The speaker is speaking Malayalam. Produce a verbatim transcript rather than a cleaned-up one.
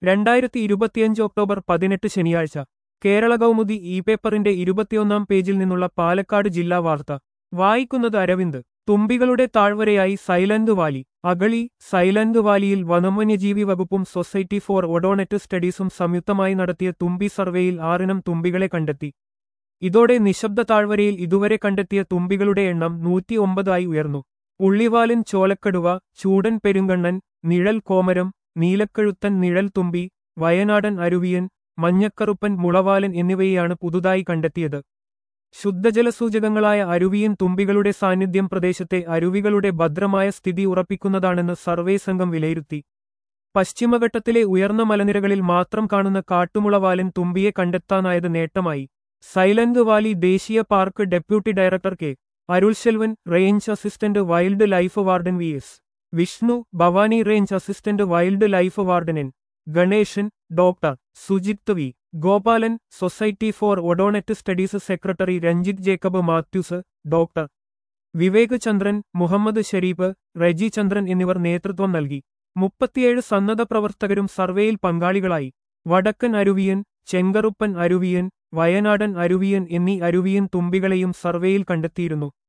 രണ്ടായിരത്തി ഇരുപത്തിയഞ്ച് ഒക്ടോബർ പതിനെട്ട് ശനിയാഴ്ച കേരള കൗമുദി ഇ പേപ്പറിന്റെ ഇരുപത്തിയൊന്നാം പേജിൽ നിന്നുള്ള പാലക്കാട് ജില്ലാ വാർത്ത വായിക്കുന്നത് അരവിന്ദ്. തുമ്പികളുടെ താഴ്വരയായി സൈലന്റ് വാലി. അഗളി. സൈലന്റ് വാലിയിൽ വനംവന്യജീവി വകുപ്പും സൊസൈറ്റി ഫോർ ഒഡോണറ്റ് സ്റ്റഡീസും സംയുക്തമായി നടത്തിയ തുമ്പി സർവേയിൽ ആറിനം തുമ്പികളെ കണ്ടെത്തി. ഇതോടെ നിശബ്ദ താഴ്വരയിൽ ഇതുവരെ കണ്ടെത്തിയ തുമ്പികളുടെ എണ്ണം നൂറ്റി ഒമ്പതായി ഉയർന്നു. ഉള്ളിവാലൻ ചോലക്കടുവ, ചൂടൻ പെരുങ്കണ്ണൻ, നിഴൽ കോമരം, നീലക്കഴുത്തൻ നിഴൽ തുമ്പി, വയനാടൻ അരുവിയൻ, മഞ്ഞക്കറുപ്പൻ മുളവാലൻ എന്നിവയെയാണ് പുതുതായി കണ്ടെത്തിയത്. ശുദ്ധജലസൂചകങ്ങളായ അരുവിയൻ തുമ്പികളുടെ സാന്നിധ്യം പ്രദേശത്തെ അരുവികളുടെ ഭദ്രമായ സ്ഥിതി ഉറപ്പിക്കുന്നതാണെന്ന് സർവേ സംഘം വിലയിരുത്തി. പശ്ചിമഘട്ടത്തിലെ ഉയർന്ന മലനിരകളിൽ മാത്രം കാണുന്ന കാട്ടുമുളവാലൻ തുമ്പിയെ കണ്ടെത്താനായത് നേട്ടമായി. സൈലന്റ് വാലി ദേശീയ park deputy director K Arulselvan, range assistant wild life warden V S Vishnu, Bhavani range assistant wild life warden N Ganesan, doctor Sujith V Gopalan, society for odonate studies secretary Ranjith Jacob Mathews, doctor Vivek Chandran, Muhammad Sharif, Reji Chandran എന്നിവർ നേതൃത്വം നൽകി. മുപ്പത്തിയേഴ് സന്നദ്ധ പ്രവർത്തകരും സർവേയിൽ പങ്കാളികളായി. വടക്കൻ അരുവിയൻ, ചെങ്കറുപ്പൻ അരുവിയൻ, വയനാടൻ അരുവിയൻ എന്നീ അരുവിയൻ തുമ്പികളെയും സർവേയിൽ കണ്ടെത്തിയിരുന്നു.